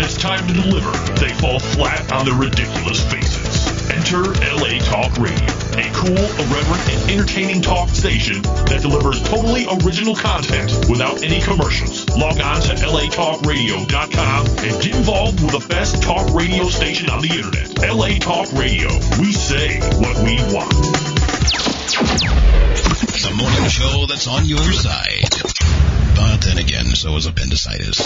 it's time to deliver, they fall flat on their ridiculous faces. Enter LA Talk Radio, a cool, irreverent, and entertaining talk station that delivers totally original content without any commercials. Log on to latalkradio.com and get involved with the best talk radio station on the internet. LA Talk Radio. We say what we want. The morning show that's on your side. But then again, so is appendicitis.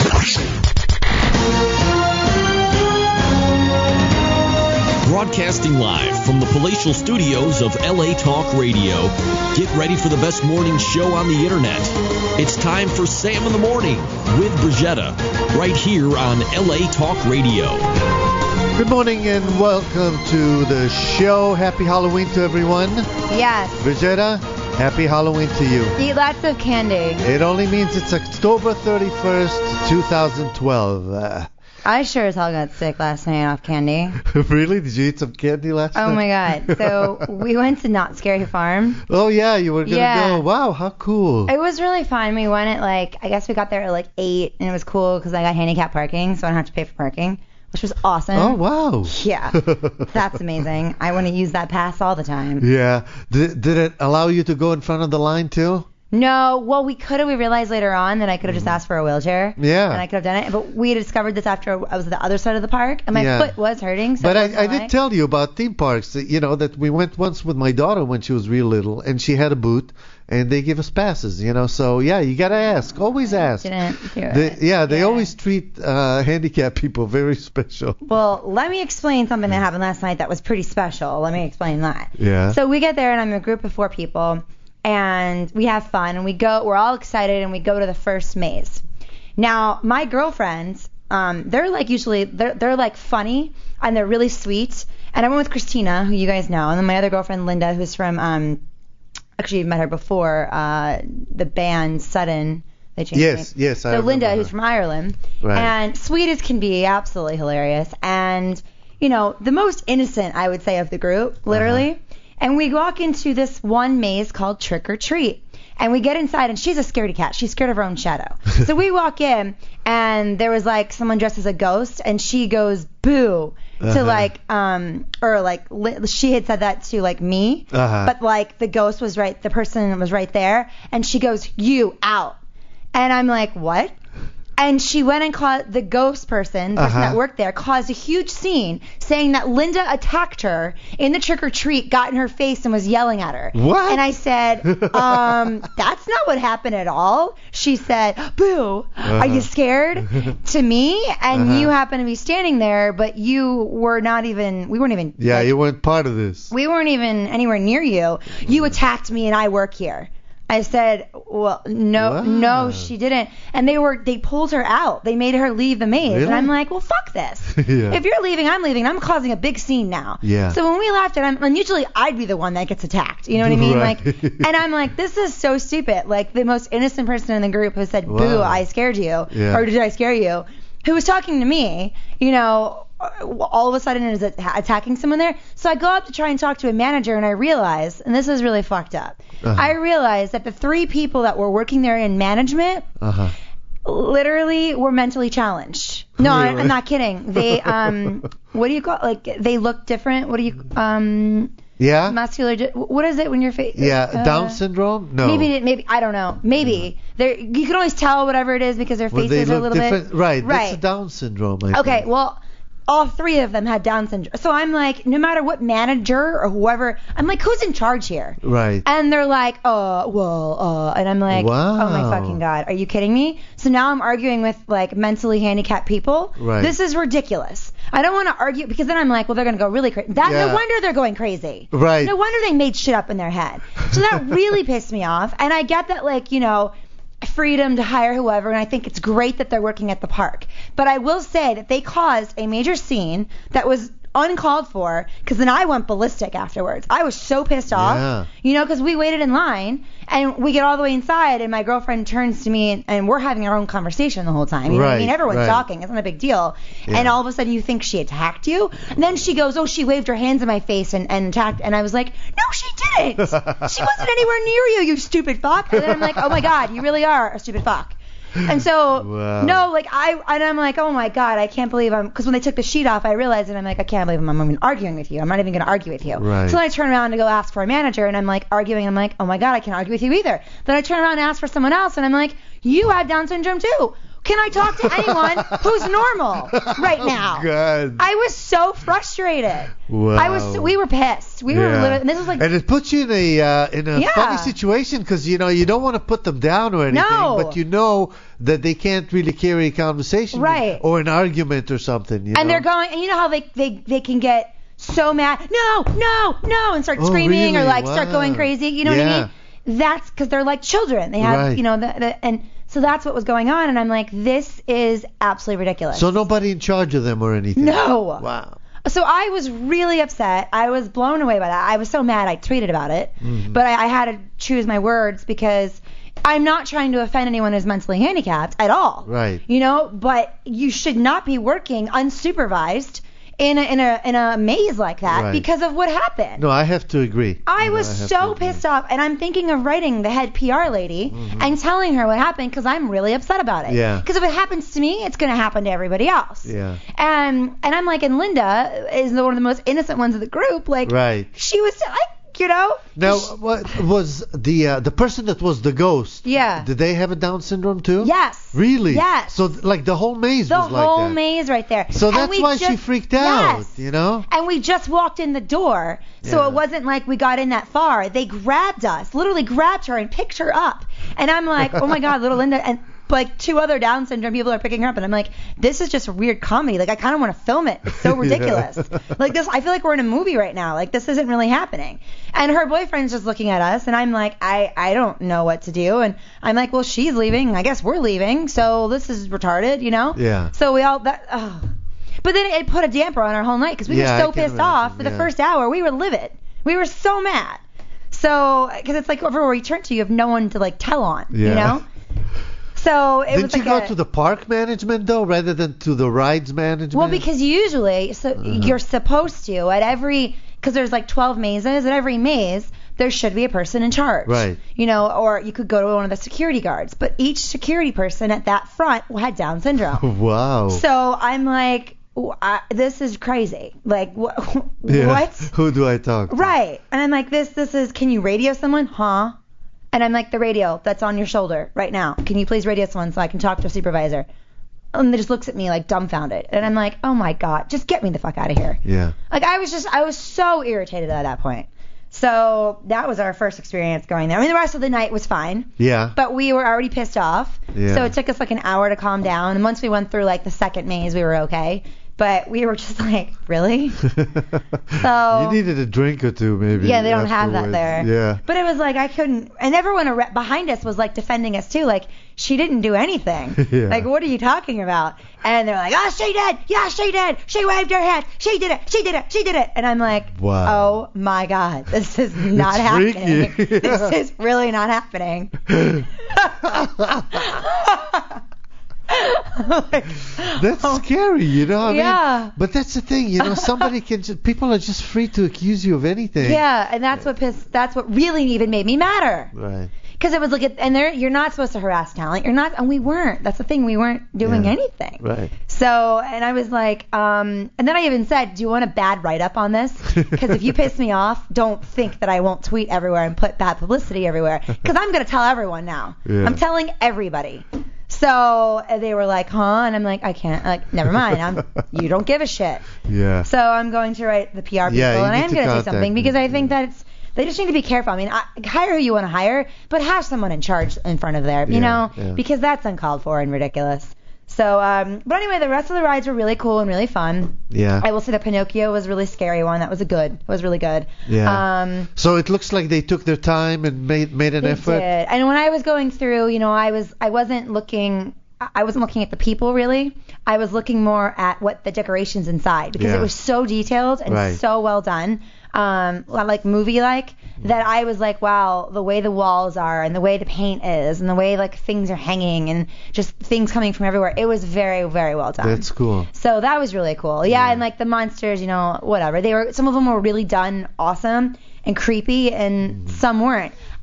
Broadcasting live from the palatial studios of LA Talk Radio. Get ready for the best morning show on the internet. It's time for Sam in the Morning with Brigetta, right here on LA Talk Radio. Good morning and welcome to the show. Happy Halloween to everyone. Yes. Brigetta, happy Halloween to you. Eat lots of candy. It only means it's October 31st, 2012. I sure as hell got sick last night off candy. Really? Did you eat some candy last night? Oh my God. So we went to Not Scary Farm. Oh yeah, you were going to go. Wow, how cool. It was really fun. We went at I guess we got there at 8, and it was cool because I got handicap parking, so I don't have to pay for parking, which was awesome. Oh wow. Yeah. That's amazing. I want to use that pass all the time. Yeah. Did it allow you to go in front of the line too? No, well, we could have. We realized later on that I could have just asked for a wheelchair. Yeah. And I could have done it. But we discovered this after I was at the other side of the park, and my foot was hurting. So but I did tell you about theme parks, that we went once with my daughter when she was real little, and she had a boot, and they give us passes, So, yeah, you got to ask. Always ask. Didn't do it. They always treat handicapped people very special. Well, let me explain something that happened last night that was pretty special. Let me explain that. Yeah. So we get there, and I'm in a group of 4 people. And we have fun, and we're all excited, and we go to the first maze. Now, my girlfriends, they're funny, and they're really sweet. And I went with Christina, who you guys know, and then my other girlfriend, Linda, who's from, actually you've met her before, the band Sudden. They changed their name. Yes, I So Linda, her. Who's from Ireland, right. And sweet as can be, absolutely hilarious. And, the most innocent, I would say, of the group, literally. Uh-huh. And we walk into this one maze called Trick or Treat. And we get inside, and she's a scaredy cat. She's scared of her own shadow. So we walk in, and there was someone dressed as a ghost, and she goes boo to she had said that to me, but the ghost was right, the person was right there, and she goes, "You out." And I'm like, "What?" And she went and called the ghost person, that worked there, caused a huge scene saying that Linda attacked her in the trick or treat, got in her face, and was yelling at her. What? And I said, that's not what happened at all. She said, "Boo, are you scared?" to me, and you happen to be standing there, but we weren't even. Yeah, you weren't part of this. We weren't even anywhere near you. You attacked me, and I work here. I said, well, no, she didn't. And they pulled her out. They made her leave the maze. Really? And I'm like, well, fuck this. Yeah. If you're leaving, I'm leaving. I'm causing a big scene now. Yeah. So when we left, and usually I'd be the one that gets attacked. You know what I mean? Right. And I'm like, this is so stupid. The most innocent person in the group who said, boo, I scared you. Yeah. Or did I scare you? Who was talking to me, all of a sudden is attacking someone there. So I go up to try and talk to a manager, and I realize, and this is really fucked up, I realized that the 3 people that were working there in management literally were mentally challenged. No, Really? I'm not kidding. They, what do you call, they look different. What do you, yeah? muscular, what is it when your face? Yeah, Down syndrome? No. Maybe, I don't know. Maybe. You can always tell whatever it is because their faces are a little different. bit. Right, that's a Down syndrome, I Okay, think. well, all 3 of them had Down syndrome. So I'm like, no matter what manager or whoever, I'm like, who's in charge here? Right. And they're like, and I'm like, Wow. Oh my fucking God, are you kidding me? So now I'm arguing with mentally handicapped people. Right. This is ridiculous. I don't want to argue because then I'm like, well, they're going to go really crazy. No wonder they're going crazy. Right. No wonder they made shit up in their head. So that really pissed me off. And I get that, freedom to hire whoever, and I think it's great that they're working at the park. But I will say that they caused a major scene that was uncalled for, because then I went ballistic afterwards. I was so pissed off, because we waited in line, and we get all the way inside, and my girlfriend turns to me, and we're having our own conversation the whole time. You know what I mean? Everyone's talking. It's not a big deal. Yeah. And all of a sudden, you think she attacked you. And then she goes, she waved her hands in my face and attacked. And I was like, no, she didn't. She wasn't anywhere near you, you stupid fuck. And then I'm like, oh my God, you really are a stupid fuck. And so, Wow. no, like I'm like, oh my God, I can't believe because when they took the sheet off, I realized, and I'm like, I can't believe I'm even arguing with you. I'm not even going to argue with you. Right. So then I turn around to go ask for a manager, and I'm like arguing. I'm like, oh my God, I can't argue with you either. Then I turn around and ask for someone else, and I'm like, you have Down syndrome too. Can I talk to anyone who's normal right now? God. I was so frustrated. Wow. We were pissed. We were literally, and this was like, and it puts you in a funny situation because you don't want to put them down or anything, No. but you know that they can't really carry a conversation Right. or an argument or something. and they're going, and you know how they can get so mad, no, and start Oh, screaming or really? like start Wow. going crazy. You know what I mean? That's because they're like children. They have, Right. and so that's what was going on, and I'm like, this is absolutely ridiculous. So nobody in charge of them or anything. No. Wow. So I was really upset. I was blown away by that. I was so mad I tweeted about it. But I had to choose my words because I'm not trying to offend anyone who's mentally handicapped at all. Right. But you should not be working unsupervised in a maze like that Right. because of what happened. No, I have to agree. I was have to so agree. pissed off, and I'm thinking of writing the head PR lady and telling her what happened because I'm really upset about it. Yeah. Because if it happens to me, it's going to happen to everybody else. Yeah. And I'm like, and Linda is one of the most innocent ones of the group. Like, Right. she was like, Now, what was the person that was the ghost? Yeah. Did they have a Down syndrome too? Yes. Really? Yes. So like the whole maze The was like whole that. maze right there. So And that's we why she just- freaked out. Yes. You know? And we just walked in the door, so Yeah. it wasn't like we got in that far. They grabbed us, literally grabbed her and picked her up. And I'm like, oh my God, little Linda. And like 2 other Down syndrome people are picking her up, and I'm like, this is just a weird comedy. Like, I kind of want to film it. It's so ridiculous. Like this, I feel like we're in a movie right now. Like, this isn't really happening. And her boyfriend's just looking at us, and I'm like, I don't know what to do. And I'm like, well, she's leaving. I guess we're leaving. So this is retarded, Yeah. So we all But then it put a damper on our whole night because we Yeah, were I so can pissed off. For the imagine, first hour, we were livid. We were so mad. So, because it's like everywhere you turn to, you have no one to like tell on, Yeah. So it Didn't was you like go to the park management though, rather than to the rides management? Well, because usually, you're supposed to because there's like 12 mazes. At every maze, there should be a person in charge. Right. Or you could go to one of the security guards. But each security person at that front had Down syndrome. Wow. So I'm like, this is crazy. Like, Yeah. what? Who do I talk to? Right. And I'm like, this is, can you radio someone? Huh? And I'm like, the radio that's on your shoulder right now. Can you please radio someone so I can talk to a supervisor? And they just looks at me like dumbfounded. And I'm like, oh my God, just get me the fuck out of here. Yeah. Like, I was so irritated at that point. So that was our first experience going there. I mean, the rest of the night was fine. Yeah. But we were already pissed off. Yeah. So it took us like an hour to calm down. And once we went through like the second maze, we were okay. But we were just like, really? So You needed a drink or two, maybe. yeah, they don't have that afterwards. there. Yeah. But it was like I couldn't, and everyone behind us was like defending us too. Like, she didn't do anything. Yeah. Like, what are you talking about? And they're like, oh, she did. Yeah, she did. She waved her hand. She did it. She did it. She did it. And I'm like, Wow. oh my God, this is not It's happening. freaky. This is really not happening. That's scary, you know. I mean, Yeah. but that's the thing, you know. Somebody people are just free to accuse you of anything. Yeah, and that's what really even made me madder. Right. Because it was like, you're not supposed to harass talent. You're not, and we weren't. That's the thing. We weren't doing Yeah. anything. Right. So, and I was like, and then I even said, do you want a bad write-up on this? Because if you piss me off, don't think that I won't tweet everywhere and put bad publicity everywhere. Because I'm going to tell everyone now. Yeah. I'm telling everybody. So they were like, huh? And I'm like, I can't. Like, never mind. You don't give a shit. Yeah. So I'm going to write the PR people, Yeah, you and I need am to going to do contact something because them. I think that they just need to be careful. I mean, hire who you want to hire, but have someone in charge in front of there, you know, yeah. because that's uncalled for and ridiculous. So, but anyway, the rest of the rides were really cool and really fun. Yeah. I will say the Pinocchio was a really scary one. That was It was really good. Yeah. So it looks like they took their time and made an They effort. did. And when I was going through, you know, I wasn't looking at the people really. I was looking more at what the decorations inside because Yeah. it was so detailed and Right. so well done. Like movie-like, that I was like, wow, the way the walls are and the way the paint is and the way like things are hanging and just things coming from everywhere. It was very, very well done. That's cool. So that was really cool. Yeah, and like the monsters, you know, whatever. Some of them were really done awesome and creepy and some weren't.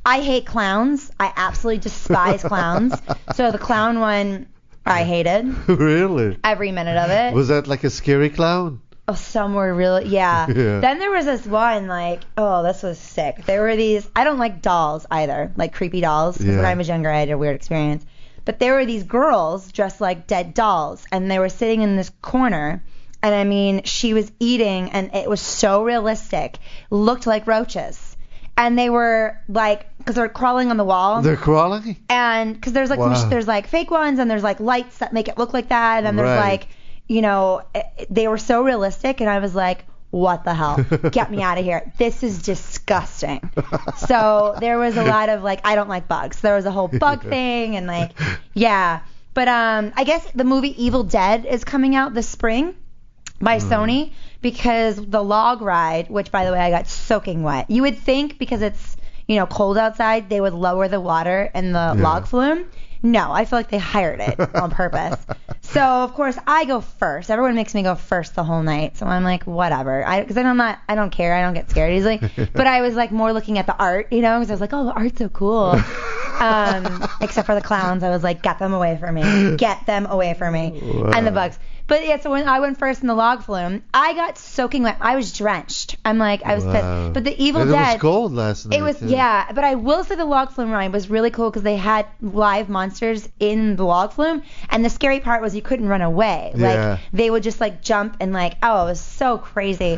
I hate clowns. I absolutely despise clowns. So the clown one, I hated. Really? Every minute of it. Was that like a scary clown? Oh, some were really, yeah. Then there was this one, like, oh, this was sick. There were these, I don't like dolls either, like creepy dolls. 'Cause when I was younger, I had a weird experience. But there were these girls dressed like dead dolls, and they were sitting in this corner. And I mean, she was eating, and it was so realistic. Looked like roaches. And they were like, because they're crawling on the wall. They're crawling? And because there's like there's like fake ones, and there's like lights that make it look like that. And then there's like, you know, they were so realistic. And I was like, what the hell? Get me out of here. This is disgusting. So there was a lot of like, I don't like bugs. There was a whole bug thing, and like, yeah. But I guess the movie Evil Dead is coming out this spring by Sony, because the log ride, which by the way I got soaking wet. You would think because it's, you know, cold outside, they would lower the water in the log flume. No, I feel like they hired it on purpose. So of course I go first. Everyone makes me go first the whole night. So I'm like, whatever. Because I don't care. I don't get scared easily. But I was like more looking at the art, you know, because I was like, oh, the art's so cool. Except for the clowns, I was like, get them away from me. Get them away from me. Wow. And the bugs. But yeah, so when I went first in the log flume, I got soaking wet. I was drenched. I'm like, I was pissed. But the Evil Dead. It was cold last night. It was, yeah. But I will say the log flume ride was really cool because they had live monsters in the log flume. And the scary part was you couldn't run away. Yeah. Like, they would just like jump and like, oh, it was so crazy.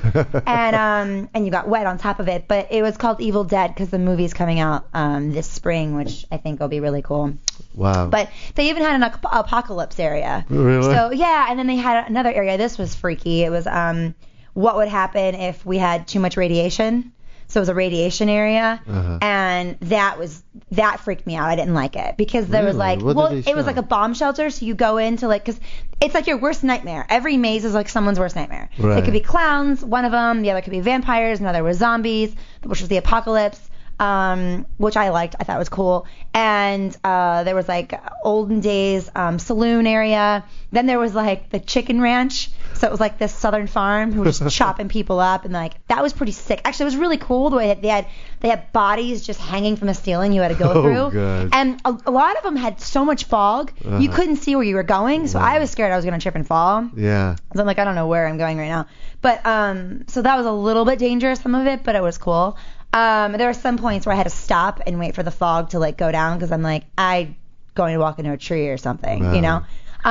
And you got wet on top of it. But it was called Evil Dead because the movie's coming out this spring, which I think will be really cool. Wow. But they even had an apocalypse area. Really? So, yeah, and then they had another area. This was freaky. It was what would happen if we had too much radiation. So it was a radiation area. And that freaked me out. I didn't like it because there was like, it was like a bomb shelter. So you go into like, because it's like your worst nightmare. Every maze is like someone's worst nightmare. Right. It could be clowns, one of them. The other could be vampires. Another was zombies, which was the apocalypse. Which I liked. I thought was cool. And there was like olden days saloon area. Then there was like the chicken ranch. So it was like this southern farm who was just chopping people up, and like that was pretty sick. Actually, it was really cool the way that they had bodies just hanging from the ceiling you had to go through. God. And a lot of them had so much fog you couldn't see where you were going. So I was scared I was gonna trip and fall. Yeah. So I'm like, I don't know where I'm going right now. But so that was a little bit dangerous, some of it, but it was cool. There were some points where I had to stop and wait for the fog to like go down because I'm like, I'm going to walk into a tree or something, you know?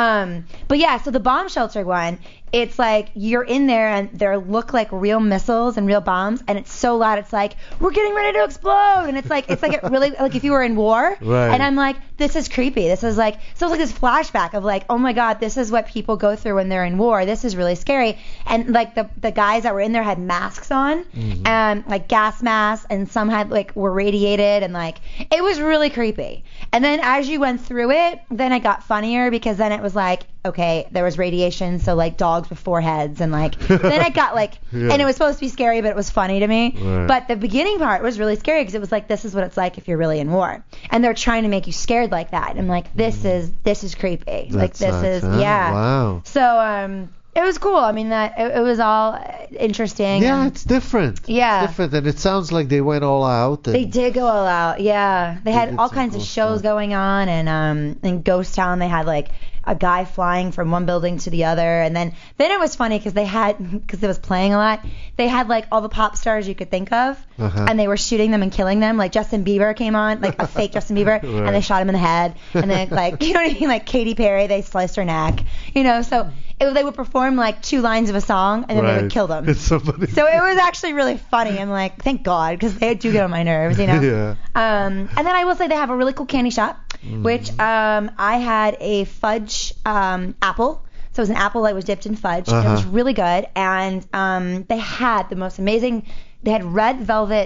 But yeah, so the bomb shelter one, it's like you're in there and there look like real missiles and real bombs, and it's so loud. It's like, we're getting ready to explode. And it's like it really, like if you were in war. Right. And I'm like, this is creepy. This is like, so it's like this flashback of like, oh my God, this is what people go through when they're in war. This is really scary. And like the guys that were in there had masks on, and like gas masks, and some had like were radiated, and like, it was really creepy. And then as you went through it, then it got funnier because then it was like, okay, there was radiation, so like dogs with foreheads, and like then it got like, and it was supposed to be scary, but it was funny to me. Right. But the beginning part was really scary because it was like, this is what it's like if you're really in war, and they're trying to make you scared like that. I'm like, this is creepy. That like sucks, this is huh? yeah. Wow. So it was cool. I mean, that it was all interesting. Yeah, it's different. Yeah. It's different, and it sounds like they went all out. They did go all out. Yeah, they had all kinds of shows stuff going on, and in Ghost Town they had like a guy flying from one building to the other, and then it was funny because it was playing a lot. They had like all the pop stars you could think of, and they were shooting them and killing them. Like Justin Bieber came on, like a fake Justin Bieber, Right. and they shot him in the head, and then like, you know what I mean, like Katy Perry, they sliced her neck, you know. So they would perform like 2 lines of a song, and then they would kill them. So it was actually really funny. I'm like, thank God, because they do get on my nerves, you know. Yeah. And then I will say they have a really cool candy shop, which I had a fudge apple. So it was an apple that was dipped in fudge. It was really good, and they had the most amazing. They had red velvet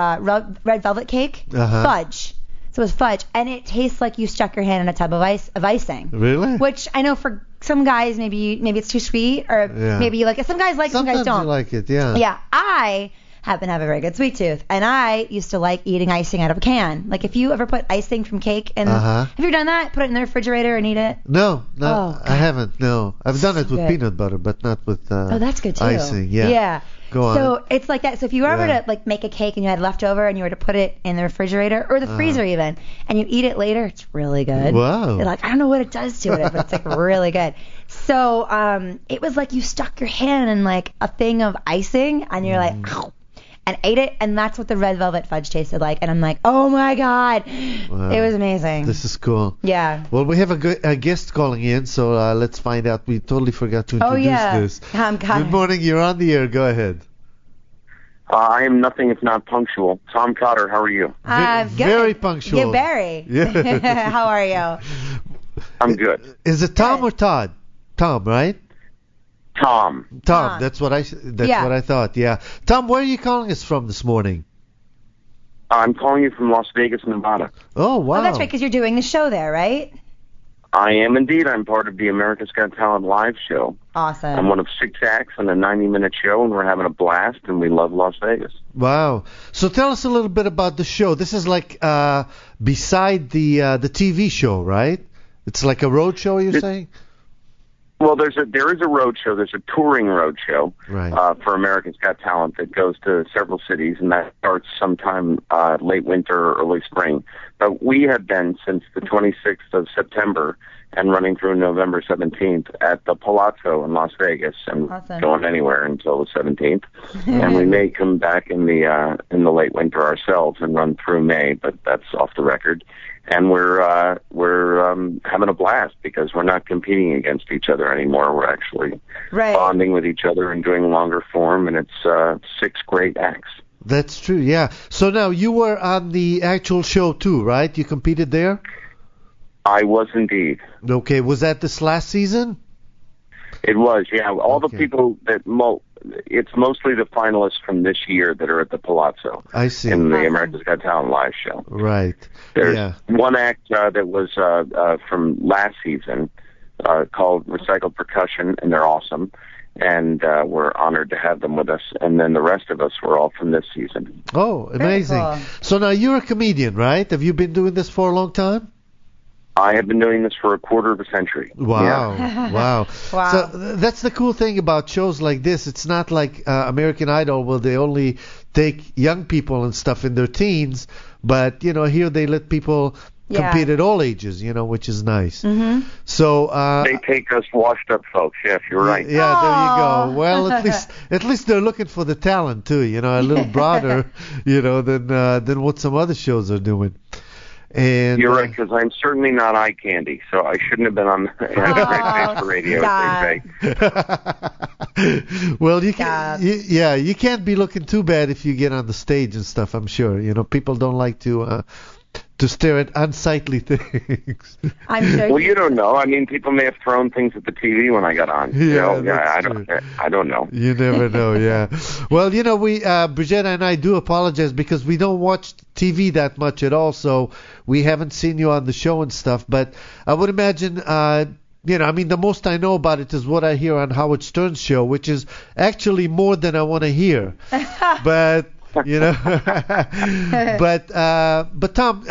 cake, fudge. So it was fudge, and it tastes like you stuck your hand in a tub of icing. Really? Which I know for some guys maybe it's too sweet, or maybe you like it. Some guys like, some guys don't. You like it, yeah. Yeah, I happen to have a very good sweet tooth, and I used to like eating icing out of a can. Like if you ever put icing from cake in, have you done that? Put it in the refrigerator and eat it? No, I haven't. No, I've done it with good. peanut butter, but not with oh, that's good too. icing. Yeah. Yeah. Go on. So it's like that. So if you were ever Yeah. to like make a cake and you had leftover and you were to put it in the refrigerator or the freezer even, and you eat it later, it's really good. Wow. You're like, I don't know what it does to it, but it's like really good. So it was like you stuck your hand in like a thing of icing and you're like, ow, and ate it, and that's what the red velvet fudge tasted like. And I'm like, oh my god, Wow. it was amazing. This is cool. Yeah. Well, we have a guest calling in, so let's find out. We totally forgot to introduce this. Good morning. You're on the air. Go ahead. I am nothing if not punctual. Tom Cotter, how are you? Good. Very punctual. Yeah, Barry. Yeah. How are you? I'm good. Is it Tom or Todd? Tom, right? Tom. Tom. That's what I thought. Yeah. Tom, where are you calling us from this morning? I'm calling you from Las Vegas, Nevada. Oh, wow. Oh, that's right, because you're doing the show there, right? I am indeed. I'm part of the America's Got Talent live show. Awesome. I'm one of 6 acts on a 90-minute show, and we're having a blast, and we love Las Vegas. Wow. So tell us a little bit about the show. This is like beside the TV show, right? It's like a road show, you're saying? Well, there is a road show. There's a touring road show Right. For America's Got Talent that goes to several cities, and that starts sometime late winter or early spring. But we have been since the 26th of September and running through November 17th at the Palazzo in Las Vegas, and Awesome. going anywhere until the 17th. And we may come back in the late winter ourselves and run through May, but that's off the record. And we're having a blast because we're not competing against each other anymore. We're actually Right. bonding with each other and doing longer form, and it's 6 great acts. That's true, yeah. So now you were on the actual show too, right? You competed there? I was indeed. Okay. Was that this last season? It was, yeah. All Okay. the people that it's mostly the finalists from this year that are at the Palazzo I see. in the Awesome. America's Got Talent live show. Right. There's Yeah. one act that was from last season called Recycled Percussion, and they're awesome. And we're honored to have them with us. And then the rest of us were all from this season. Oh, amazing. cool. So now you're a comedian, right? Have you been doing this for a long time? I have been doing this for a quarter of a century. Wow. Yeah. Wow. Wow. So that's the cool thing about shows like this. It's not like American Idol where they only take young people and stuff in their teens, but here they let people Yeah. compete at all ages, which is nice. Mm-hmm. So They take us washed up folks. Yes, you're right. yeah, there you Aw. go. Well, at least they're looking for the talent too, a little broader, than what some other shows are doing. And You're right, because I'm certainly not eye candy, so I shouldn't have been on Great Face for Radio, as they say. well, you Stop. can, you can't be looking too bad if you get on the stage and stuff. I'm sure. People don't like to stare at unsightly things. I'm sure. Well, you don't know. I mean, people may have thrown things at the TV when I got on. Yeah, that's I don't know. You never know, yeah. Well, we, Brigitte and I do apologize because we don't watch TV that much at all, so we haven't seen you on the show and stuff. But I would imagine, the most I know about it is what I hear on Howard Stern's show, which is actually more than I want to hear. But but Tom,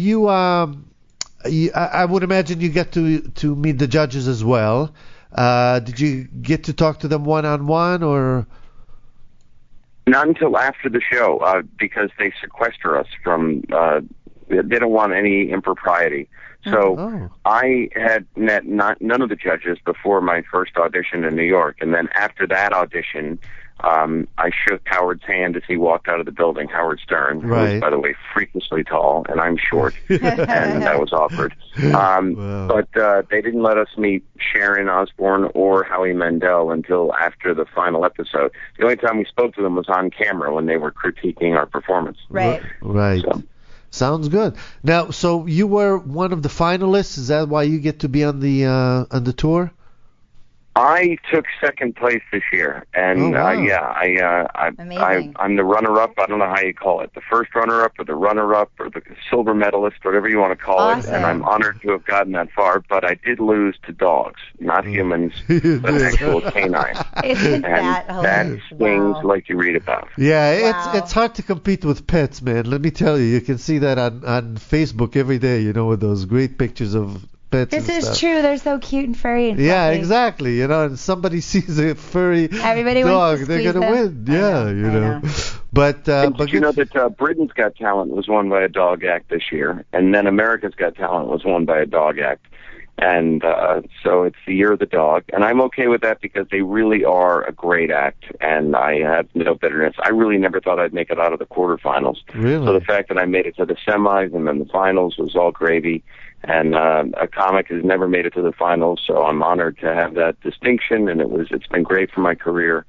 I would imagine you get to meet the judges as well. Did you get to talk to them one-on-one or? Not until after the show, because they sequester us from. They don't want any impropriety. So Oh. I had met none of the judges before my first audition in New York, and then after that audition, I shook Howard's hand as he walked out of the building. Howard Stern, who Right. was, by the way, freakishly tall, and I'm short, and that was awkward. Wow. But they didn't let us meet Sharon Osbourne or Howie Mandel until after the final episode. The only time we spoke to them was on camera when they were critiquing our performance. Right. Right. So, Sounds good. Now, so you were one of the finalists. Is that why you get to be on the tour? I took second place this year, and Oh, wow. Amazing. I'm the runner-up. I don't know how you call it, the first runner-up or the runner-up or the silver medalist, whatever you want to call Awesome. it. And I'm honored to have gotten that far. But I did lose to dogs, not humans, but actual canine. Isn't And that that hilarious? stings Wow. like you read about. Yeah, Wow. it's hard to compete with pets, man. Let me tell you. You can see that on Facebook every day, with those great pictures of pets. This and is stuff. true. They're so cute and furry and Yeah, fluffy. exactly. And somebody sees a furry Everybody dog, wants to they're squeeze gonna them. win. Yeah, I know. But Did you know that Britain's Got Talent was won by a dog act this year, and then America's Got Talent was won by a dog act, and so it's the year of the dog, and I'm okay with that because they really are a great act, and I have no bitterness. I really never thought I'd make it out of the quarterfinals. Really? So the fact that I made it to the semis and then the finals was all gravy. And a comic has never made it to the finals, so I'm honored to have that distinction, and it's been great for my career.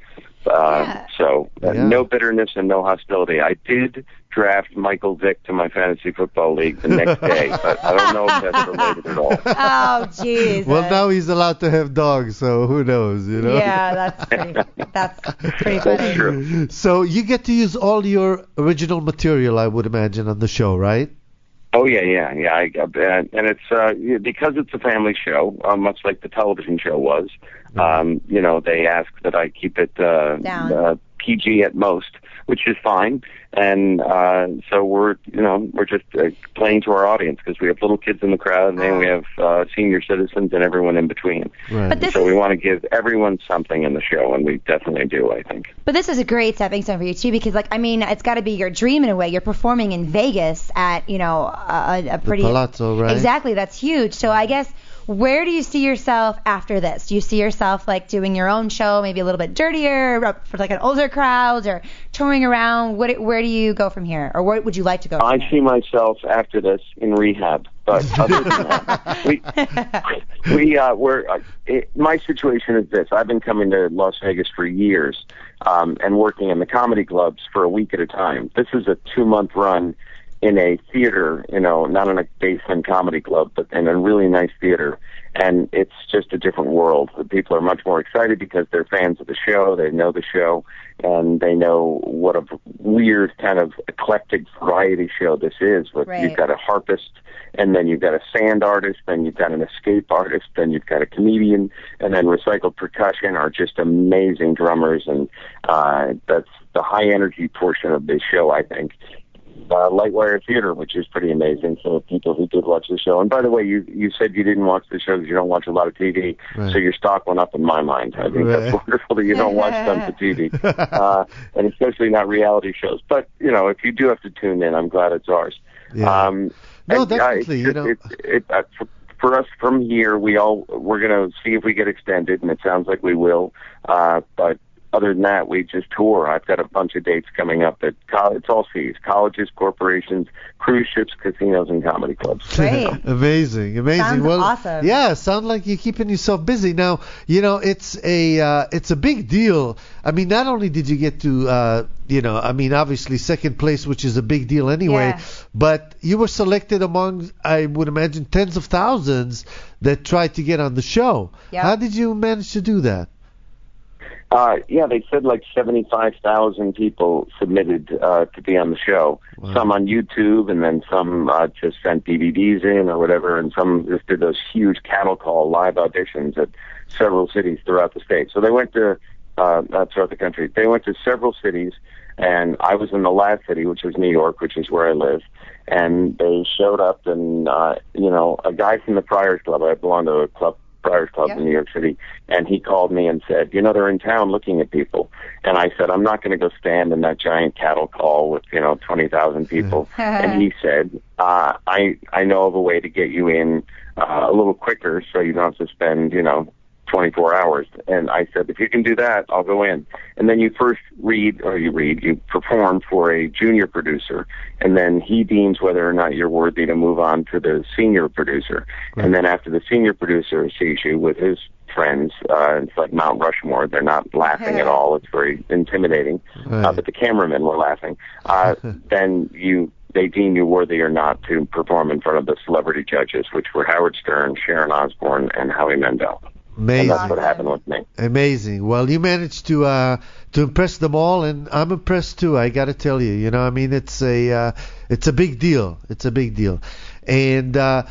So no bitterness and no hostility. I did draft Michael Vick to my fantasy football league the next day, but I don't know if that's related at all. Oh, jeez. Well, now he's allowed to have dogs, so who knows, Yeah, that's pretty funny. That's true. So you get to use all your original material, I would imagine, on the show, right? Oh yeah. And it's because it's a family show, much like the television show was. They ask that I keep it PG at most, which is fine. And so we're just playing to our audience because we have little kids in the crowd, and then we have senior citizens and everyone in between. Right. But so we want to give everyone something in the show, and we definitely do, I think. But this is a great stepping stone for you too, because it's got to be your dream in a way. You're performing in Vegas at a pretty the Palazzo, right? Exactly, that's huge. So I guess, where do you see yourself after this? Do you see yourself like doing your own show, maybe a little bit dirtier, for like an older crowd, or touring around? Where do you go from here, or where would you like to go from here? I see myself after this in rehab, but other than that, my situation is this: I've been coming to Las Vegas for years, and working in the comedy clubs for a week at a time. This is a 2-month run in a theater, not in a basement comedy club, but in a really nice theater. And it's just a different world. The people are much more excited because they're fans of the show, they know the show, and they know what a weird kind of eclectic variety show this is. Right. You've got a harpist, and then you've got a sand artist, then you've got an escape artist, then you've got a comedian, and then recycled percussion are just amazing drummers, and that's the high energy portion of this show, I think. Lightwire Theater, which is pretty amazing for people who did watch the show. And by the way, you said you didn't watch the show because you don't watch a lot of TV, so your stock went up in my mind. I think that's wonderful that you don't watch tons of TV, and especially not reality shows. But, if you do have to tune in, I'm glad it's ours. Yeah. No, definitely. For us from here, we're going to see if we get extended, and it sounds like we will. But other than that, we just tour. I've got a bunch of dates coming up at it's all C's, colleges, corporations, cruise ships, casinos, and comedy clubs. Great. Amazing. Sounds awesome. Yeah, sound like you're keeping yourself busy. Now, it's a big deal. I mean, not only did you get to, obviously second place, which is a big deal anyway, but you were selected among, I would imagine, tens of thousands that tried to get on the show. Yep. How did you manage to do that? They said like 75,000 people submitted to be on the show. Wow. Some on YouTube, and then some just sent DVDs in or whatever, and some just did those huge cattle call live auditions at several cities throughout the state. So they went to throughout the country. They went to several cities, and I was in the last city, which was New York, which is where I live. And they showed up, and a guy from the Friars Club. I belong to a Friars Club in New York City, and he called me and said, they're in town looking at people. And I said, I'm not going to go stand in that giant cattle call with 20,000 people. And he said, I know of a way to get you in a little quicker, so you don't have to spend 24 hours. And I said, if you can do that, I'll go in. And then you perform for a junior producer, and then he deems whether or not you're worthy to move on to the senior producer. Right. And then after the senior producer sees you with his friends, it's like Mount Rushmore. They're not laughing at all. It's very intimidating. Right. But the cameramen were laughing. Then they deem you worthy or not to perform in front of the celebrity judges, which were Howard Stern, Sharon Osbourne, and Howie Mandel. Amazing. And that's what happened with me. Amazing. Well, you managed to impress them all, and I'm impressed too. I got to tell you, it's a big deal. It's a big deal. And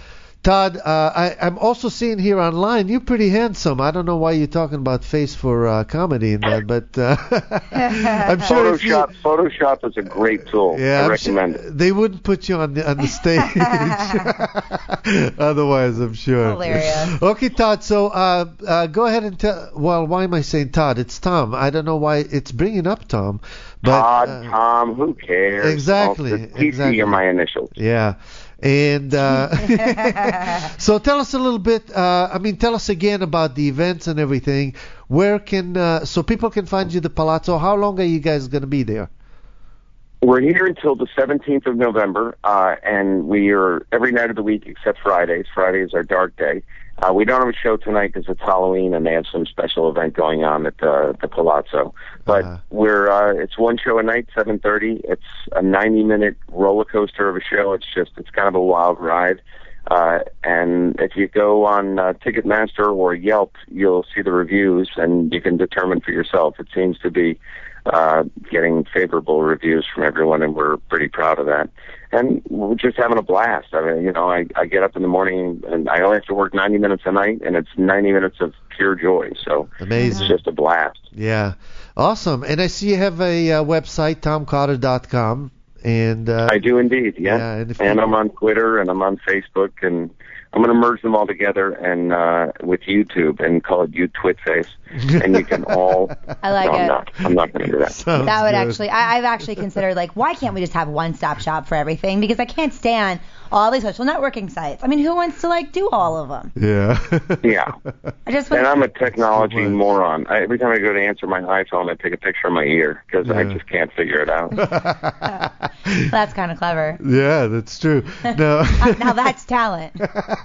Todd, I'm also seeing here online you're pretty handsome. I don't know why you're talking about face for comedy in that, but I'm sure Photoshop is a great tool. Yeah, I recommend it. They wouldn't put you on the stage otherwise, I'm sure. Hilarious. Okay, Todd. So go ahead and tell. Well, why am I saying Todd? It's Tom. I don't know why it's bringing up Tom. But, Tom, who cares? Exactly. TC are my initials. Yeah. And so tell us a little bit, tell us again about the events and everything. Where can, so people can find you the Palazzo. How long are you guys going to be there? We're here until the 17th of November, and we are every night of the week except Fridays. Friday is our dark day. We don't have a show tonight because it's Halloween and they have some special event going on at the Palazzo. But it's one show a night, 7:30. It's a 90-minute roller coaster of a show. It's kind of a wild ride. And if you go on Ticketmaster or Yelp, you'll see the reviews and you can determine for yourself. It seems to be getting favorable reviews from everyone, and we're pretty proud of that. And we're just having a blast. I mean, I get up in the morning and I only have to work 90 minutes a night, and it's 90 minutes of pure joy. So amazing. It's just a blast. Yeah, awesome. And I see you have a website, tomcotter.com. And I do indeed, yeah. And I'm on Twitter and I'm on Facebook, and I'm going to merge them all together and with YouTube and call it YouTwitface, and you can all. I like it. I'm not going to do that. That would actually. I've actually considered why can't we just have one-stop shop for everything? Because I can't stand all these social networking sites. I mean, who wants to do all of them? Yeah. Yeah. And I'm a technology moron. Every time I go to answer my iPhone, I take a picture of my ear because I just can't figure it out. That's kind of clever. Yeah, that's true. No. Now that's talent.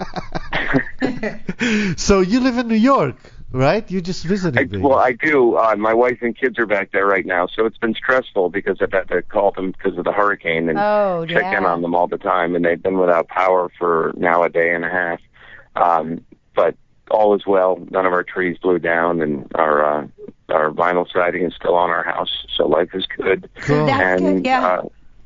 So you live in New York, right? You just visited. Well, I do. My wife and kids are back there right now, so it's been stressful because I've had to call them because of the hurricane and check in on them all the time, and they've been without power for now a day and a half. But all is well. None of our trees blew down, and our vinyl siding is still on our house, so life is good. Cool. That's good, yeah.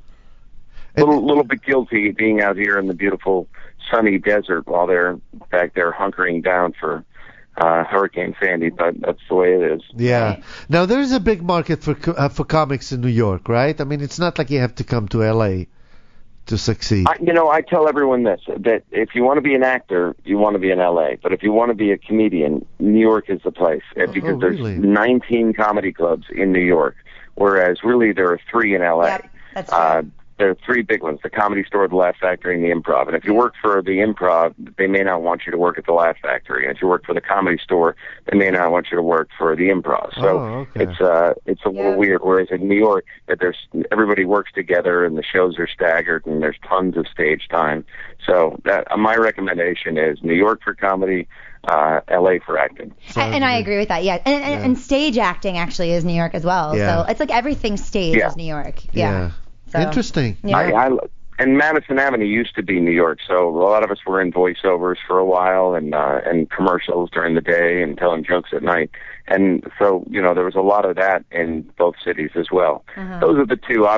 Little bit guilty being out here in the beautiful sunny desert while they're back there hunkering down for Hurricane Sandy, but that's the way it is. Yeah. Now there is a big market for comics in New York, right? I mean, it's not like you have to come to L.A. to succeed. I tell everyone this, that if you want to be an actor, you want to be in L.A., but if you want to be a comedian, New York is the place, because there's 19 comedy clubs in New York, whereas really there are 3 in L.A. Yep, that's right. There are 3 big ones: the Comedy Store, the Laugh Factory, and the Improv. And if you work for the Improv, they may not want you to work at the Laugh Factory. And if you work for the Comedy Store, they may not want you to work for the Improv. So it's a little weird. Whereas in New York, everybody works together, and the shows are staggered, and there's tons of stage time. So my recommendation is New York for comedy, LA for acting. And I agree with that. Yeah. And stage acting actually is New York as well. Yeah. So it's like everything stage is New York. Yeah. So, interesting. Yeah. And Madison Avenue used to be New York, so a lot of us were in voiceovers for a while and commercials during the day and telling jokes at night. And so, there was a lot of that in both cities as well. Those are the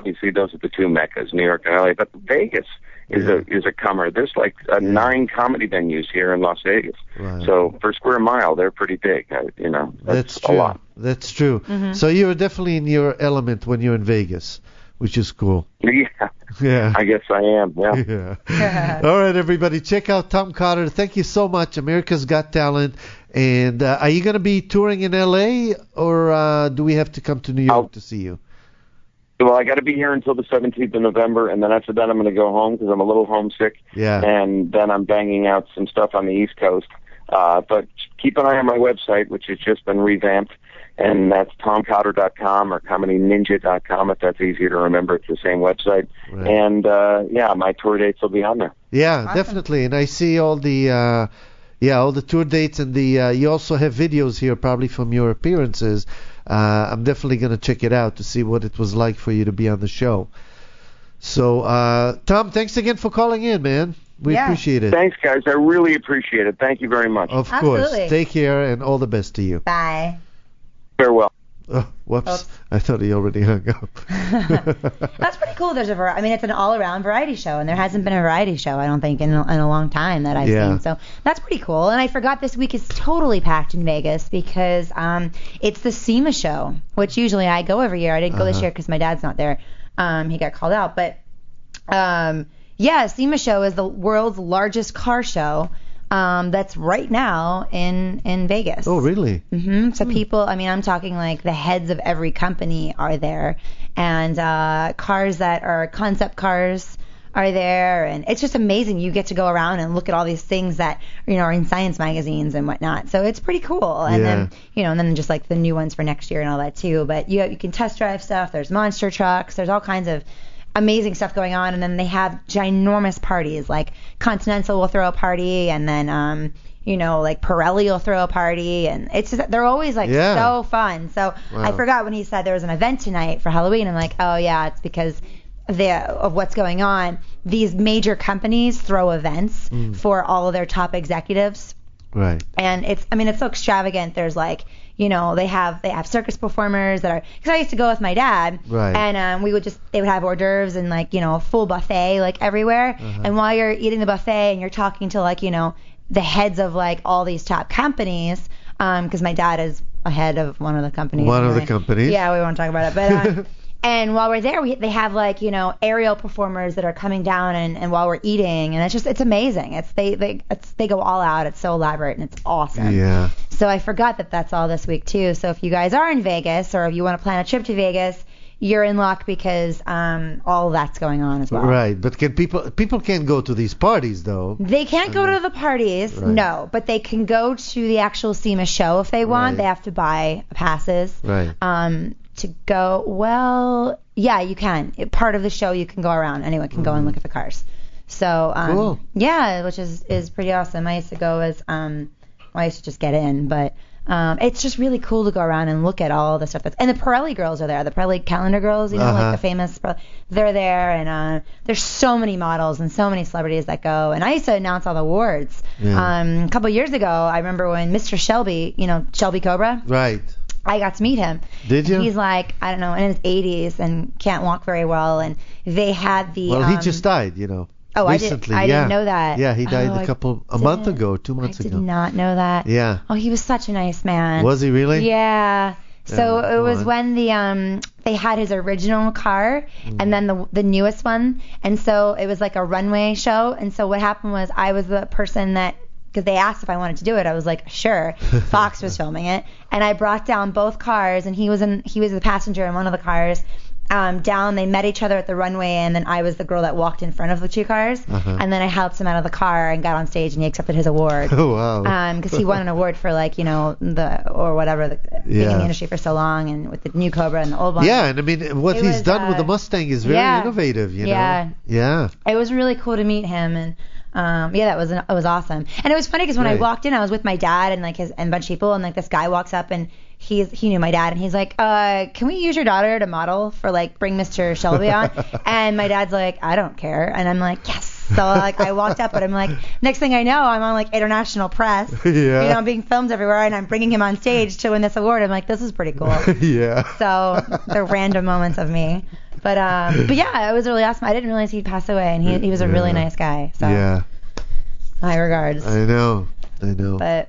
two meccas, New York and LA. But Vegas is a comer. There's 9 comedy venues here in Las Vegas. Right. So for square mile, they're pretty big. That's true. A lot. That's true. So you're definitely in your element when you're in Vegas, which is cool. Yeah. I guess I am. Yeah. All right, everybody, check out Tom Cotter. Thank you so much. America's Got Talent. And are you going to be touring in L.A. or do we have to come to New York to see you? Well, I got to be here until the 17th of November, and then after that I'm going to go home because I'm a little homesick. Yeah. And then I'm banging out some stuff on the East Coast. But keep an eye on my website, which has just been revamped. And that's tomcotter.com or comedyninja.com if that's easier to remember. It's the same website. Right. And, my tour dates will be on there. Yeah, awesome. Definitely. And I see all the tour dates, and you also have videos here probably from your appearances. I'm definitely going to check it out to see what it was like for you to be on the show. So, Tom, thanks again for calling in, man. We appreciate it. Thanks, guys. I really appreciate it. Thank you very much. Of course. Take care, and all the best to you. Bye. Farewell. Oh, whoops. I thought he already hung up. That's pretty cool. There's I mean, it's an all-around variety show, and there hasn't been a variety show, I don't think, in a long time that I've seen. So that's pretty cool. And I forgot this week is totally packed in Vegas because it's the SEMA show, which usually I go every year. I didn't go this year because my dad's not there. He got called out. But, SEMA show is the world's largest car show. That's right now in Vegas. Oh, really? Mm-hmm. So people, I mean, I'm talking like the heads of every company are there, and cars that are concept cars are there, and it's just amazing. You get to go around and look at all these things that are in science magazines and whatnot. So it's pretty cool. And then and then just like the new ones for next year and all that too. But you can test drive stuff. There's monster trucks. There's all kinds of amazing stuff going on, and then they have ginormous parties. Like Continental will throw a party, and then like Pirelli will throw a party, and they're always like so fun. So I forgot when he said there was an event tonight for Halloween. I'm like, oh yeah, it's because of what's going on. These major companies throw events for all of their top executives. Right. And it's so extravagant. There's like, they have circus performers that are, because I used to go with my dad, right, and they would have hors d'oeuvres and like, a full buffet like everywhere. And while you're eating the buffet and you're talking to like, the heads of like all these top companies, because my dad is a head of one of the companies. Yeah, we won't talk about it, but and while we're there, they have like, aerial performers that are coming down and while we're eating, and it's amazing. They go all out. It's so elaborate and it's awesome. Yeah. So I forgot that that's all this week too. So if you guys are in Vegas, or if you want to plan a trip to Vegas, you're in luck because all that's going on as well. Right. But can people can't go to these parties though? They can't go to the parties, no, but they can go to the actual SEMA show if they want. They have to buy passes. Right. To go, you can. Part of the show you can go around. Anyone can go and look at the cars. So, cool. Yeah, which is pretty awesome. I used to go I used to just get in, but it's just really cool to go around and look at all the stuff and the Pirelli girls are there. The Pirelli calendar girls, like the famous, they're there, and there's so many models and so many celebrities that go. And I used to announce all the awards. A couple of years ago, I remember when Mr. Shelby, Shelby Cobra. Right. I got to meet him. Did you? He's like, I don't know, in his 80s and can't walk very well. And they had the. Well, he just died, Oh, recently. I didn't know that. Yeah, he died a month ago, 2 months ago. I did not know that. Yeah. Oh, he was such a nice man. Was he really? Yeah. So it was when they had his original car and then the newest one, and so it was like a runway show. And so what happened was I was the person that. Because they asked if I wanted to do it, I was like, sure. Fox was filming it, and I brought down both cars, and he was the passenger in one of the cars. Down, they met each other at the runway, and then I was the girl that walked in front of the two cars, and then I helped him out of the car and got on stage, and he accepted his award. Oh wow! Because he won an award for like being in the industry for so long, and with the new Cobra and the old one. Yeah, and I mean what he's done with the Mustang is very innovative. Yeah. It was really cool to meet him, and. It was awesome. And it was funny because when I walked in, I was with my dad and like and a bunch of people, and like this guy walks up and he knew my dad, and he's like, can we use your daughter to model for like Bring Mr. Shelby on? And my dad's like, I don't care. And I'm like, yes. So like I walked up, but I'm like, next thing I know, I'm on like international press. Yeah. I'm being filmed everywhere, and I'm bringing him on stage to win this award. I'm like, this is pretty cool. Yeah. So they're random moments of me. But yeah, it was really awesome. I didn't realize he'd passed away, and he was a really nice guy. So high regards. I know. But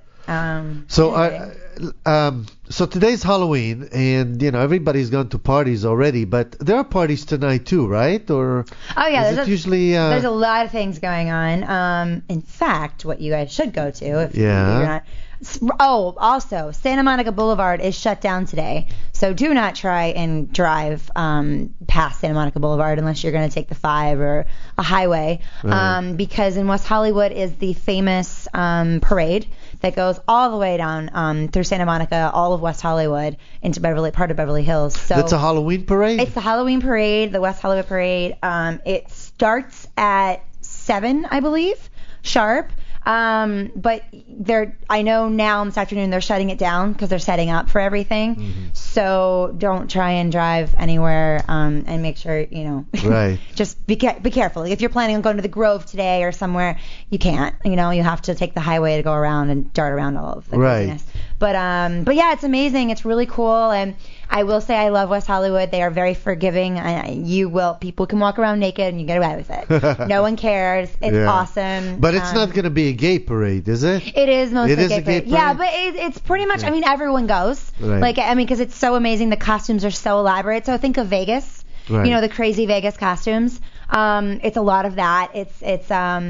so today's Halloween, and everybody's gone to parties already, but there are parties tonight too, right? Or there's a lot of things going on. In fact, what you guys should go to if you're not. Oh, also, Santa Monica Boulevard is shut down today, so do not try and drive past Santa Monica Boulevard unless you're going to take the 5 or a highway, because in West Hollywood is the famous parade that goes all the way down through Santa Monica, all of West Hollywood, into part of Beverly Hills. So it's a Halloween parade? It's the Halloween parade, the West Hollywood parade. It starts at 7, I believe, sharp. But I know now this afternoon they're shutting it down because they're setting up for everything. So don't try and drive anywhere, and make sure, right. Just be careful. If you're planning on going to the Grove today or somewhere, you can't, you have to take the highway to go around and dart around all of the craziness. But yeah, it's amazing. It's really cool, and I will say I love West Hollywood. They are very forgiving. People can walk around naked and you get away with it. No one cares. It's awesome. But it's not going to be a gay parade, is it? It is mostly a gay parade. Yeah, but it's pretty much. I mean, everyone goes. Right. Like, I mean, because it's so amazing. The costumes are so elaborate. So think of Vegas. Right. You know, the crazy Vegas costumes. It's a lot of that. It's it's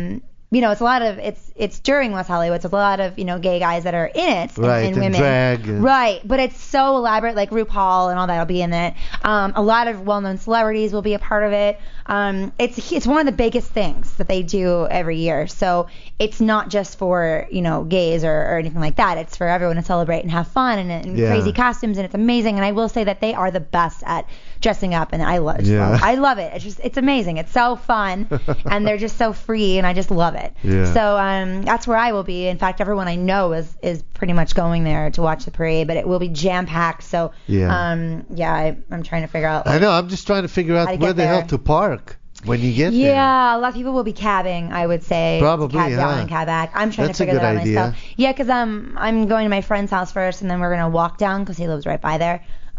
a lot of it's during West Hollywood. So it's a lot of gay guys that are in it and women. Drag. Right, but it's so elaborate. Like RuPaul and all that will be in it. A lot of well-known celebrities will be a part of it. It's one of the biggest things that they do every year. So it's not just for gays or anything like that. It's for everyone to celebrate and have fun and crazy costumes, and it's amazing. And I will say that they are the best at dressing up, and I love it. It's amazing. It's so fun, and they're just so free, and I just love it. Yeah. So that's where I will be. In fact, everyone I know is pretty much going there to watch the parade, but it will be jam packed. So I'm trying to figure out. I know. I'm just trying to figure out where the hell to park when you get there. Yeah, a lot of people will be cabbing, I would say. Probably, cab down and cab back. I'm trying to figure that out myself. Yeah, because I'm going to my friend's house first, and then we're gonna walk down because he lives right by there.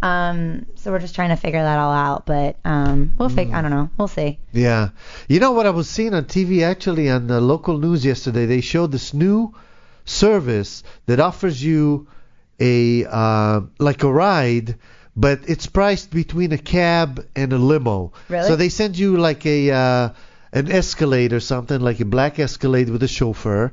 So we're just trying to figure that all out, but we'll figure. I don't know. We'll see. Yeah. You know what I was seeing on TV actually on the local news yesterday? They showed this new service that offers you a like a ride, but it's priced between a cab and a limo. Really? So they send you like an Escalade or something, like a black Escalade with a chauffeur,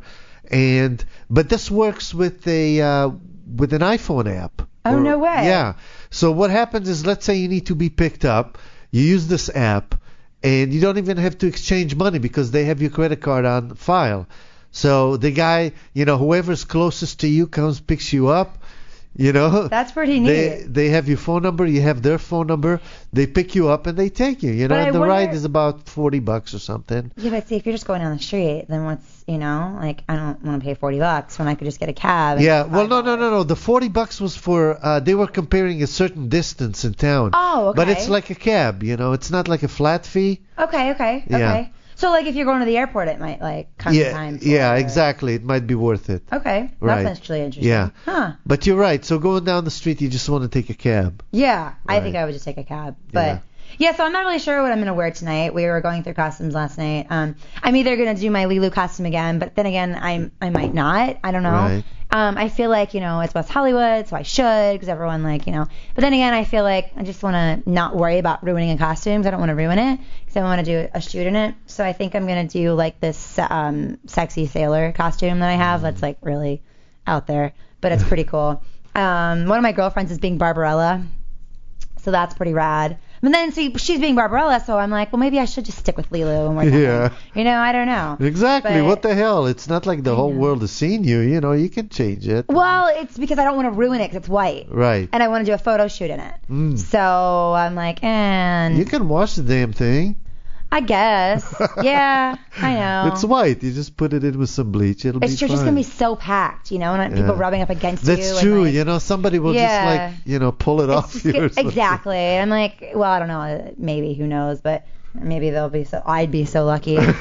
but this works with an iPhone app. Oh, no way. Yeah. So what happens is, let's say you need to be picked up. You use this app, and you don't even have to exchange money because they have your credit card on file. So the guy, whoever's closest to you comes, picks you up. That's pretty neat. They have your phone number, you have their phone number, they pick you up and they take you, and the ride is about $40 or something. Yeah, but see, if you're just going down the street, then what's, I don't want to pay $40 when I could just get a cab. Yeah, well, no. The $40 was for, they were comparing a certain distance in town. Oh, okay. But it's like a cab, it's not like a flat fee. Okay. Yeah. So, like, if you're going to the airport, it might, come time. Yeah, exactly. It might be worth it. Okay. Right. That's actually interesting. Yeah. Huh. But you're right. So going down the street, you just want to take a cab. Yeah. Right. I think I would just take a cab. But, yeah, so I'm not really sure what I'm going to wear tonight. We were going through costumes last night. I'm either going to do my Lilu costume again, but then again, I might not. I don't know. Right. I feel like, it's West Hollywood, so I should, because everyone, But then again, I feel like I just want to not worry about ruining a costume, because I don't want to ruin it, because I want to do a shoot in it. So I think I'm going to do, this sexy sailor costume that I have that's, really out there. But it's pretty cool. One of my girlfriends is being Barbarella, so that's pretty rad. But then, see, she's being Barbarella, so I'm like, well, maybe I should just stick with Lilu and wear that. I don't know. Exactly. But, what the hell? It's not like the whole world has seen you. You can change it. Well, it's because I don't want to ruin it because it's white. Right. And I want to do a photo shoot in it. So I'm like, You can wash the damn thing. I guess. Yeah, I know. It's white. You just put it in with some bleach. It'll be fine. It's just going to be so packed, and people rubbing up against you. That's true. Somebody will just pull it off you. Exactly. I'm like, well, I don't know. Maybe, who knows? But maybe I'd be so lucky. I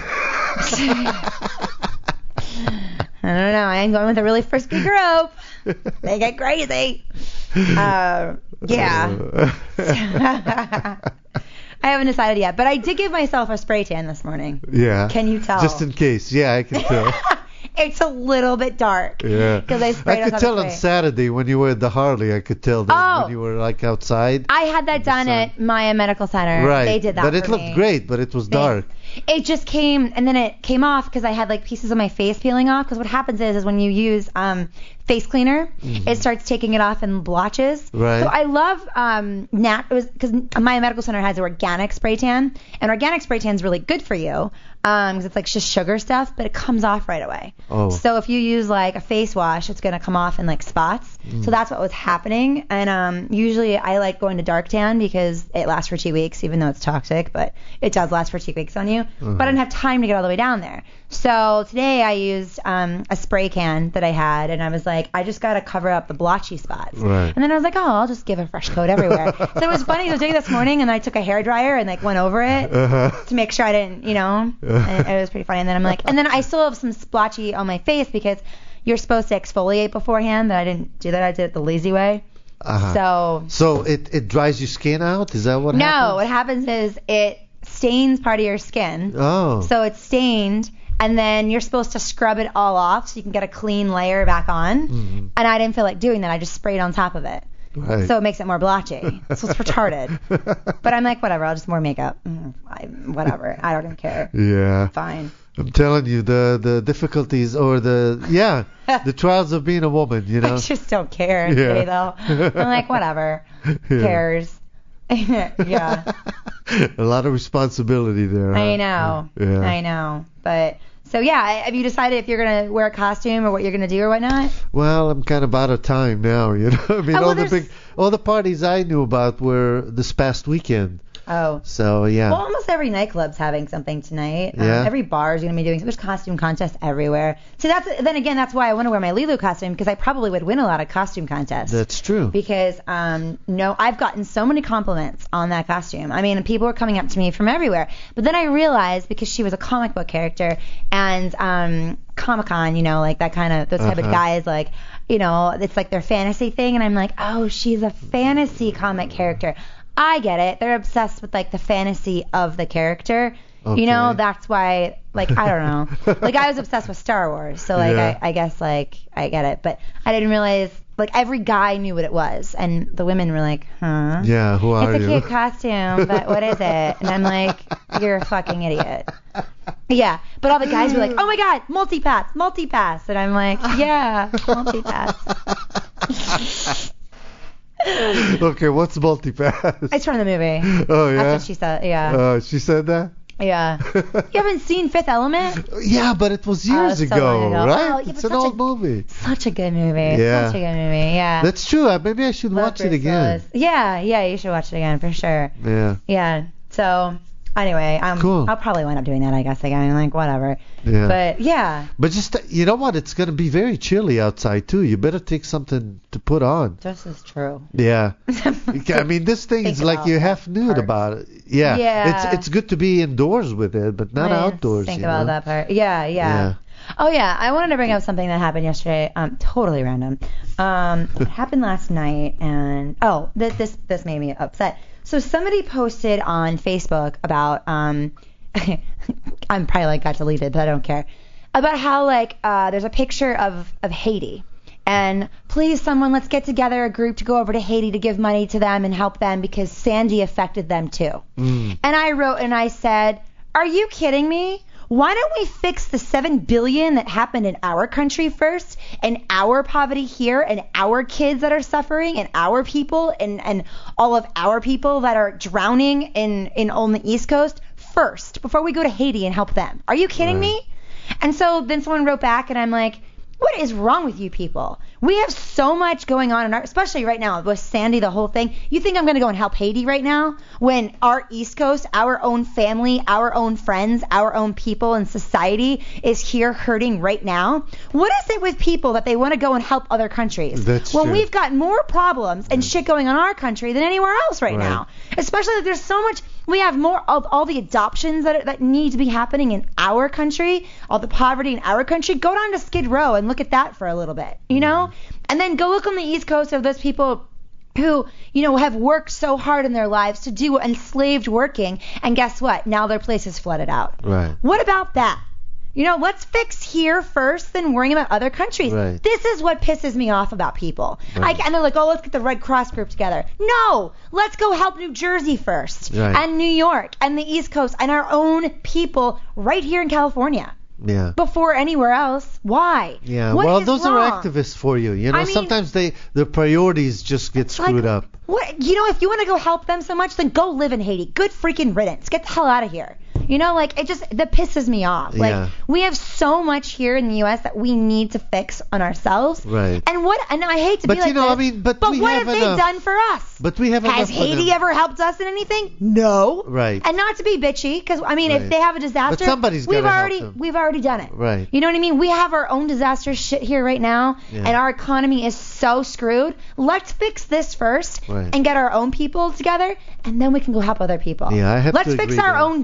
don't know. I am going with a really frisky group. They get crazy. Yeah. I haven't decided yet, but I did give myself a spray tan this morning. Yeah. Can you tell? Just in case. Yeah, I can tell. It's a little bit dark. Yeah. Because I could tell on Saturday when you were at the Harley. I could tell that when you were outside. I had that done at Maya Medical Center. Right. They did that but it looked great, but it was dark. It just came, and then it came off because I had pieces of my face peeling off. Because what happens is when you use face cleaner, it starts taking it off in blotches. Right. So I love because Maya Medical Center has organic spray tan, and organic spray tan is really good for you because it's just sugar stuff, but it comes off right away. Oh. So if you use a face wash, it's gonna come off in spots. So that's what was happening. And usually I like going to dark tan because it lasts for 2 weeks, even though it's toxic, but it does last for 2 weeks on you. But I didn't have time to get all the way down there. So today I used a spray can that I had, and I was like, I just got to cover up the blotchy spots. Right. And then I was like, I'll just give a fresh coat everywhere. So it was funny. I was doing this morning, and I took a hairdryer and went over it to make sure I didn't, and it was pretty funny. And then I'm like, and then I still have some splotchy on my face because, you're supposed to exfoliate beforehand, but I didn't do that. I did it the lazy way. So it dries your skin out? Is that what happens? No, what happens is it stains part of your skin. Oh. So it's stained, and then you're supposed to scrub it all off so you can get a clean layer back on. Mm-hmm. And I didn't feel like doing that. I just sprayed on top of it. Right. So it makes it more blotchy. So it's retarded. But I'm like, whatever, I'll just more makeup. Whatever. I don't even care. Yeah. Fine. I'm telling you, the difficulties or the trials of being a woman, you know. I just don't care today, though. I'm like, whatever. Who cares? Yeah. A lot of responsibility there. I know. Yeah. I know. But so yeah, have you decided if you're gonna wear a costume or what you're gonna do or whatnot? Well, I'm kind of out of time now, you know. I mean, all the parties I knew about were this past weekend. Oh. So yeah. Well, almost every nightclub's having something tonight. Yeah. Every bar's gonna be doing. There's costume contests everywhere. So that's why I want to wear my Lulu costume, because I probably would win a lot of costume contests. That's true. Because I've gotten so many compliments on that costume. I mean, people were coming up to me from everywhere. But then I realized, because she was a comic book character, and Comic-Con, you know, like that kind of those type of guys, like, you know, it's like their fantasy thing, and I'm like, oh, she's a fantasy comic character. I get it. They're obsessed with like the fantasy of the character. Okay. You know, that's why, like, I don't know. Like, I was obsessed with Star Wars, so like I guess like I get it, but I didn't realize like every guy knew what it was, and the women were like, huh? Yeah, who are you? It's a cute costume, but what is it? And I'm like, you're a fucking idiot. Yeah, but all the guys were like, oh my god, multi-pass, and I'm like, yeah, multi-pass. Okay, what's multi-pass? It's from the movie. Oh, yeah? That's what she said, yeah. She said that? Yeah. You haven't seen Fifth Element? Yeah, but it was years so ago, long ago. right? Oh, yeah, It's an old movie. Such a good movie. Yeah. Such a good movie, yeah. That's true. Maybe I should watch it again. Yeah, you should watch it again for sure. Yeah. Yeah. So, anyway, cool. I'll probably wind up doing that, I guess, again. Like, whatever. Yeah. But, yeah. But just, you know what? It's going to be very chilly outside, too. You better take something to put on. This is true. Yeah. I mean, this thing is like you're half nude about it. Yeah. Yeah. It's good to be indoors with it, but not outdoors. Think about that part. Yeah. Oh, yeah. I wanted to bring up something that happened yesterday. Totally random. It happened last night, and, this made me upset. So somebody posted on Facebook about, I'm probably like got deleted, but I don't care, about how like there's a picture of Haiti, and please someone, let's get together a group to go over to Haiti to give money to them and help them because Sandy affected them too. And I wrote and I said, are you kidding me? Why don't we fix the $7 billion that happened in our country first, and our poverty here, and our kids that are suffering, and our people, and all of our people that are drowning on the East Coast first, before we go to Haiti and help them? Are you kidding me? And so then someone wrote back, and I'm like, what is wrong with you people? We have so much going on, especially right now with Sandy, the whole thing. You think I'm going to go and help Haiti right now when our East Coast, our own family, our own friends, our own people and society is here hurting right now? What is it with people that they want to go and help other countries when we've got more problems and shit going on in our country than anywhere else right now? Especially that there's so much. We have more of all the adoptions that need to be happening in our country, all the poverty in our country. Go down to Skid Row and look at that for a little bit, you know? And then go look on the East Coast of those people who, you know, have worked so hard in their lives to do enslaved working. And guess what? Now their place is flooded out. Right. What about that? You know, let's fix here first, then worrying about other countries. Right. This is what pisses me off about people. And they're like, oh, let's get the Red Cross group together. No, let's go help New Jersey first, and New York, and the East Coast, and our own people right here in California. Yeah. Before anywhere else. Why? Yeah. What well, is those wrong? are activists for you. You know, I mean, sometimes the priorities just get screwed up. What? You know, if you want to go help them so much, then go live in Haiti. Good freaking riddance. Get the hell out of here. You know, like, that pisses me off. Like, we have so much here in the U.S. that we need to fix on ourselves. Right. And I hate to be like you know, this, I mean, but what we have they enough. done for us? But we have Has Haiti ever helped us in anything? No. Right. And not to be bitchy, because, I mean, if they have a disaster, but somebody's we've gotta help them. We've already done it. Right. You know what I mean? We have our own disaster shit here right now, and our economy is so screwed. Let's fix this first and get our own people together, and then we can go help other people. Yeah, I have Let's to fix agree our there. own debt.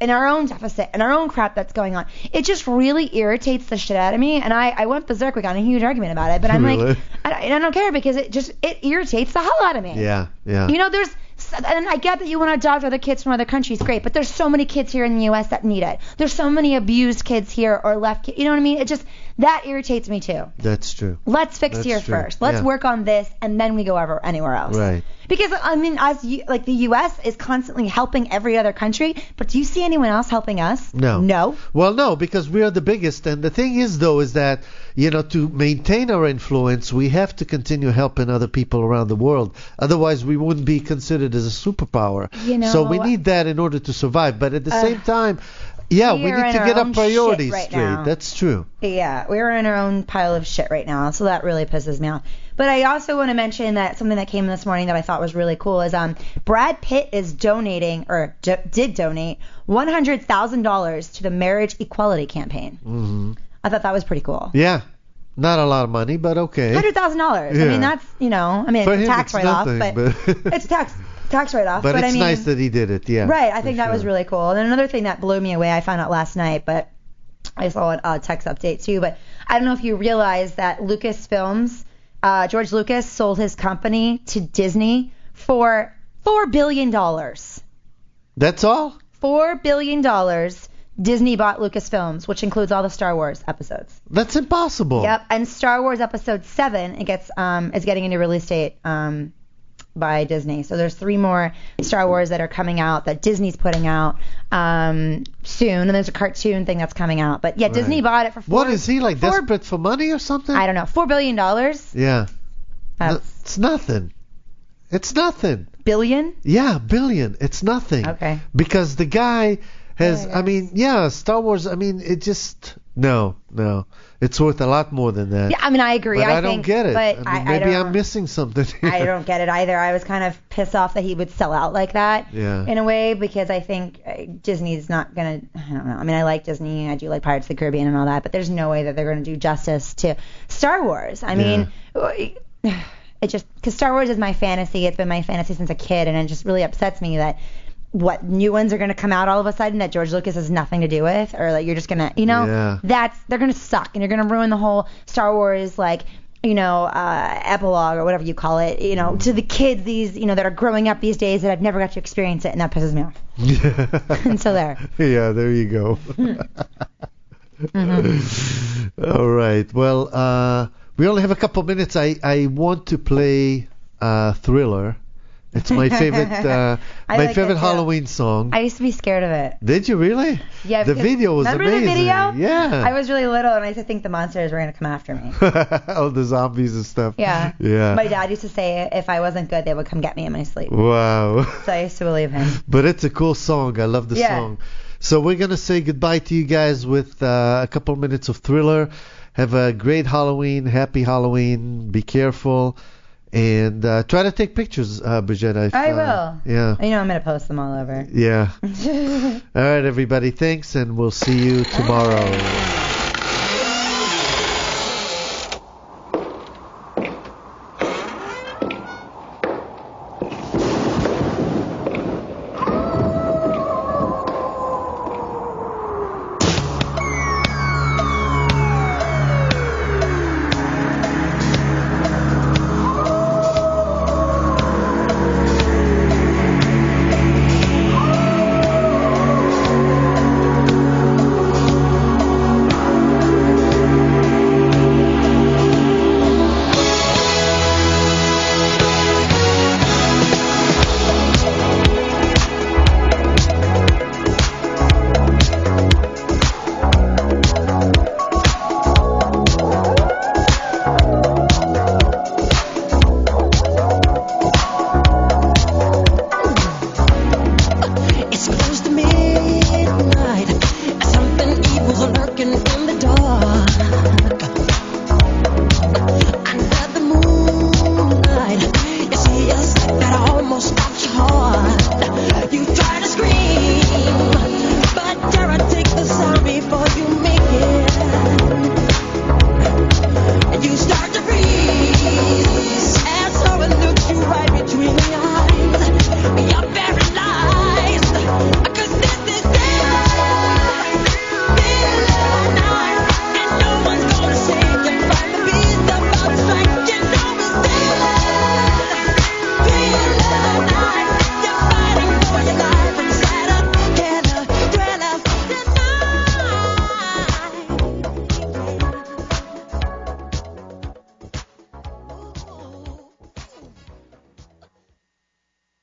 and our own deficit and our own crap that's going on. It just really irritates the shit out of me. And I went berserk. We got in a huge argument about it. But I'm Really? like, I don't care because it irritates the hell out of me. Yeah. You know, and I get that you want to adopt other kids from other countries, great, but there's so many kids here in the U.S. that need it. There's so many abused kids here or left kids, you know what I mean? That irritates me too. That's true. Let's fix That's here true. first. Let's Yeah. work on this, and then we go anywhere else. Right. Because, I mean, the U.S. is constantly helping every other country, but do you see anyone else helping us? No. No? Well, no, because we are the biggest. And the thing is, though, is that, you know, to maintain our influence, we have to continue helping other people around the world. Otherwise, we wouldn't be considered as a superpower. You know, so we need that in order to survive. But at the same time, yeah, we we are need in to our get our own priorities shit right straight. now. That's true. Yeah, we're in our own pile of shit right now, so that really pisses me off. But I also want to mention that something that came this morning that I thought was really cool is Brad Pitt is donating, or did donate, $100,000 to the Marriage Equality Campaign. Mm-hmm. I thought that was pretty cool. Yeah. Not a lot of money, but okay. $100,000. Yeah. I mean, that's, you know, For it's a him, tax it's write-off, nothing, but it's a tax write-off. But I it's mean, nice that he did it, yeah. Right, I think for that was sure. really cool. And then another thing that blew me away, I found out last night, but I saw a text update too, but I don't know if you realize that Lucasfilms, George Lucas sold his company to Disney for $4 billion. That's all? $4 billion. Disney bought Lucasfilms, which includes all the Star Wars episodes. That's impossible. Yep, and Star Wars Episode 7 is getting a new release date by Disney. So there's 3 more Star Wars that are coming out that Disney's putting out soon, and there's a cartoon thing that's coming out. But yeah, Right. Disney bought it for What is he, like, four- desperate for money or something? I don't know, $4 billion. Yeah. That's It's nothing. It's nothing. billion. Yeah, billion. It's nothing. Okay. Because the guy has, Yeah, I I mean, yeah, Star Wars, I mean, it just, no. It's worth a lot more than that. Yeah, I mean, I agree. But I don't think, get it. But I mean, I maybe don't, I'm missing something. I don't get it either. I was kind of pissed off that he would sell out like that Yeah. in a way, because I think Disney's not going to, I don't know. I mean, I like Disney. I do like Pirates of the Caribbean and all that, but there's no way that they're going to do justice to Star Wars. I mean, it just, because Star Wars is my fantasy. It's been my fantasy since a kid, and it just really upsets me that new ones are going to come out all of a sudden that George Lucas has nothing to do with, or like you're just going to, you know, Yeah. they're going to suck, and you're going to ruin the whole Star Wars, like, you know, epilogue or whatever you call it, you know, to the kids, these, you know, that are growing up these days that I've never got to experience it, and that pisses me off. And so there. Yeah, there you go. All right. Well, we only have a couple minutes. I want to play Thriller. It's my favorite like it too. Halloween song. I used to be scared of it. Did you really? Yeah. The because- video was remember amazing. the video? Yeah. I was really little, and I used to think the monsters were going to come after me. All the zombies and stuff. Yeah. Yeah. My dad used to say if I wasn't good, they would come get me in my sleep. Wow. So I used to believe him. But it's a cool song. I love the Yeah. song. So we're going to say goodbye to you guys with a couple minutes of Thriller. Have a great Halloween. Happy Halloween. Be careful. And try to take pictures, Brigitte. I will. Yeah. You know I'm going to post them all over. Yeah. All right, everybody. Thanks, and we'll see you tomorrow.